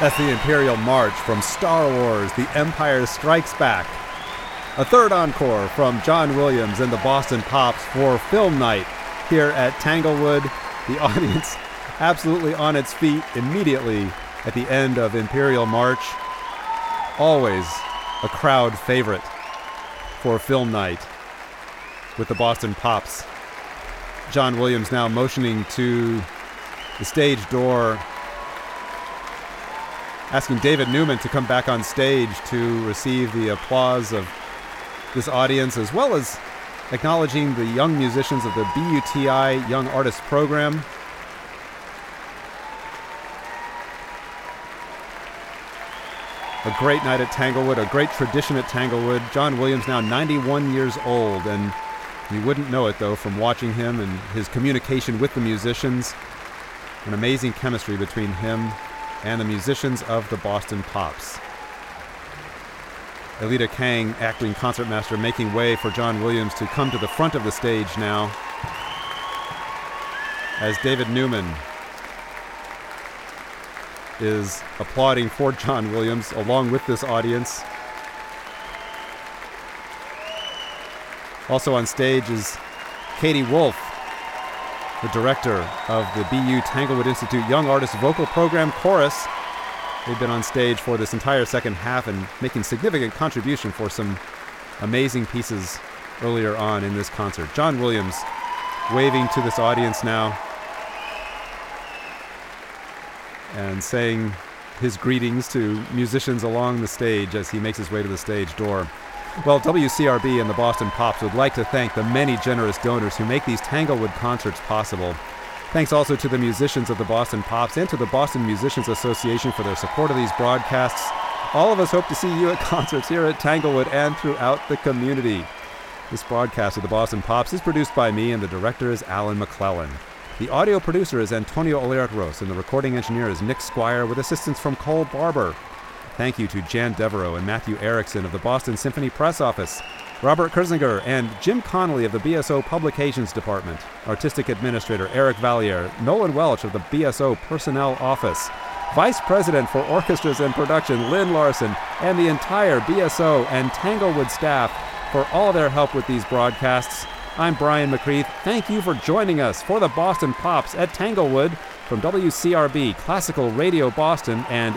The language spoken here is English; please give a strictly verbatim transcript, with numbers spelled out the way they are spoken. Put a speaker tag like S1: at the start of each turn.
S1: That's the Imperial March from Star Wars, The Empire Strikes Back. A third encore from John Williams and the Boston Pops for Film Night here at Tanglewood. The audience absolutely on its feet immediately at the end of Imperial March. Always a crowd favorite for Film Night with the Boston Pops. John Williams now motioning to the stage door, asking David Newman to come back on stage to receive the applause of this audience, as well as acknowledging the young musicians of the B U T I Young Artist Program. A great night at Tanglewood, a great tradition at Tanglewood. John Williams now ninety-one years old, and you wouldn't know it, though, from watching him and his communication with the musicians. An amazing chemistry between him and the musicians of the Boston Pops. Elita Kang, acting concertmaster, making way for John Williams to come to the front of the stage now, as David Newman is applauding for John Williams along with this audience. Also on stage is Katie Wolf, the director of the B U Tanglewood Institute Young Artist Vocal Program Chorus. They've been on stage for this entire second half and making significant contribution for some amazing pieces earlier on in this concert. John Williams waving to this audience now and saying his greetings to musicians along the stage as he makes his way to the stage door. Well, W C R B and the Boston Pops would like to thank the many generous donors who make these Tanglewood concerts possible. Thanks also to the musicians of the Boston Pops and to the Boston Musicians Association for their support of these broadcasts. All of us hope to see you at concerts here at Tanglewood and throughout the community. This broadcast of the Boston Pops is produced by me, and the director is Alan McClellan. The audio producer is Antonio Oleartros, and the recording engineer is Nick Squire, with assistance from Cole Barber. Thank you to Jan Devereaux and Matthew Erickson of the Boston Symphony Press Office, Robert Kersinger and Jim Connolly of the B S O Publications Department, Artistic Administrator Eric Valliere, Nolan Welch of the B S O Personnel Office, Vice President for Orchestras and Production Lynn Larson, and the entire B S O and Tanglewood staff for all their help with these broadcasts. I'm Brian McCreath. Thank you for joining us for the Boston Pops at Tanglewood from W C R B Classical Radio Boston and